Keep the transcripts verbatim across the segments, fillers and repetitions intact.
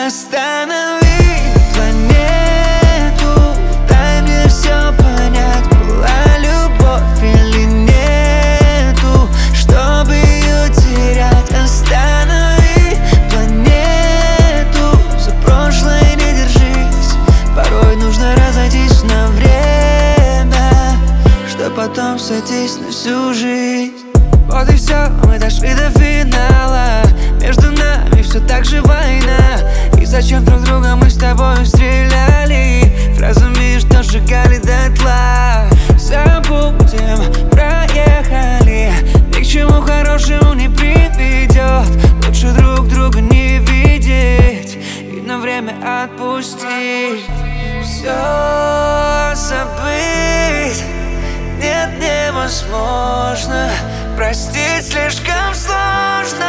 Останови планету, дай мне все понять, была любовь или нету, чтобы ее терять. Останови планету, за прошлое не держись, порой нужно разойтись на время, что потом сойтись на всю жизнь. Вот и все, мы дошли до финала, между нами все так же война. И зачем друг друга мы с тобой стреляли фразами, что сжигали дотла? Забудем, проехали, ни к чему хорошему не приведет. Лучше друг друга не видеть и на время отпустить. Все забыть нет, невозможно, простить слишком сложно.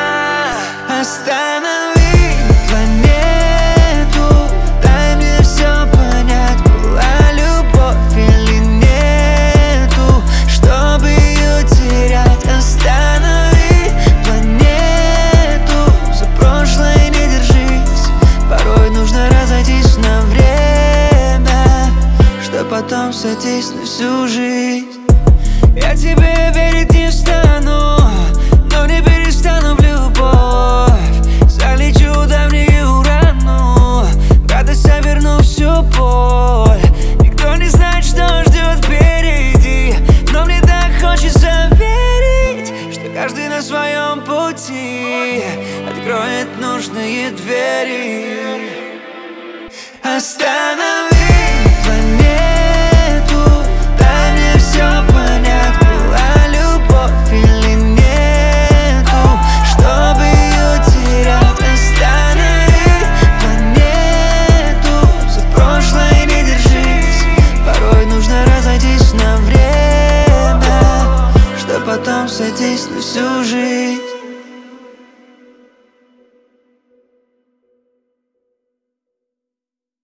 Останови планету, дай мне все понять, была любовь или нету, чтобы ее терять. Останови планету, за прошлое не держись, порой нужно разойтись на время, что потом сойтись на всю жизнь. Я тебе верить не стану, но не перестану в любовь. Залечу давнюю рану, радость верну всю боль. Никто не знает, что ждет впереди, но мне так хочется верить, что каждый на своем пути откроет нужные двери. Останови планету, дай мне все понять, была любовь или нету, чтобы ее терять. Останови планету, за прошлое не держись, порой нужно разойтись на время, что потом сойтись на всю жизнь.